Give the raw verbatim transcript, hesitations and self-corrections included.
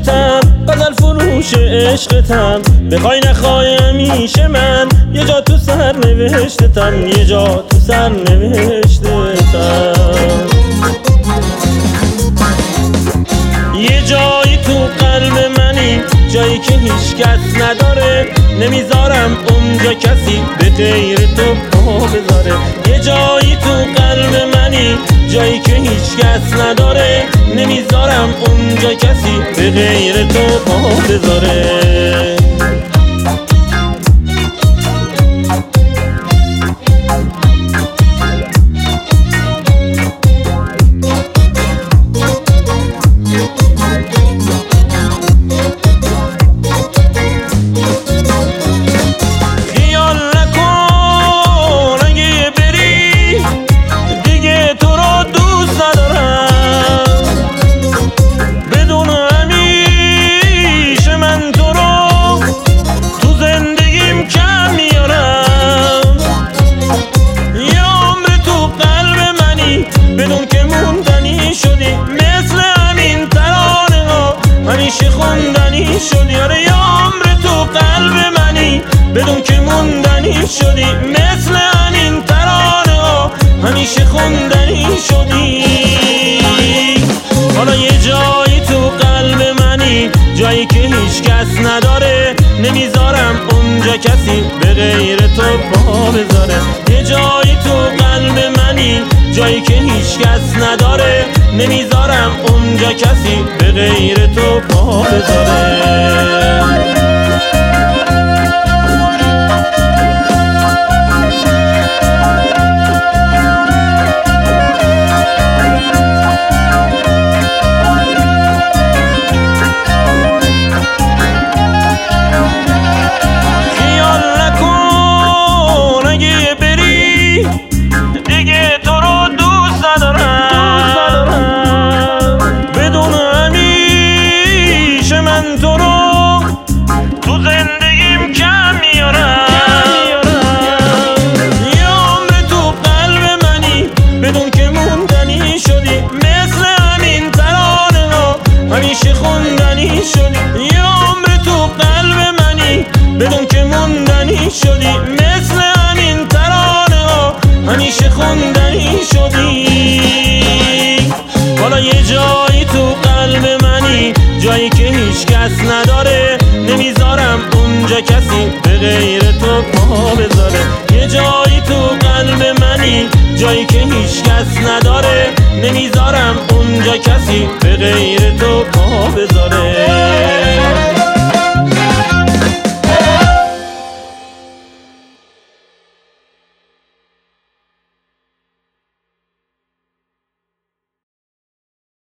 عشقتم، غزل فروش عشقتم. بخوای نخوای همیشه من یه جا تو سر نوشتتم، یه جا تو سر نوشتتم. یه جایی تو قلب منی، جایی که هیچ کس نداره، نمیذارم اونجا کسی به غیر تو پا بذاره. یه جایی تو قلب منی، جایی که هیچ کس نداره، نمیذارم اونجا کسی به غیر تو پا بذاره. همیشه خوندنی شدی، آره یه عمر تو قلب منی، بدون که موندنی شدی. مثل همین ترانه ها همیشه خوندنی شدی. حالا یه جایی تو قلب منی، جایی که هیچ کس نداره، نمیذارم اونجا کسی به غیر تو پا بذاره. یه جایی تو قلب منی، جایی که هیچ کس نداره، نمیذارم اونجا کسی به غیر تو پا بذاره. تو رو تو زندگیم کم میارم، یه عمر تو قلب منی، بدون که موندنی شدی. مثل همین ترانه ها همیشه خوندنی شدی. یه عمر تو قلب منی، بدون که موندنی شدی. مثل همین ترانه ها همیشه خوندنی شدی. حالا یه جایی تو قلب منی، جایی که هیچ کس نداره، نمیذارم اونجا کسی به غیر تو پا بذاره. یه جایی تو قلب منی، جایی که هیچ کس نداره، نمیذارم اونجا کسی به غیر تو پا بذاره.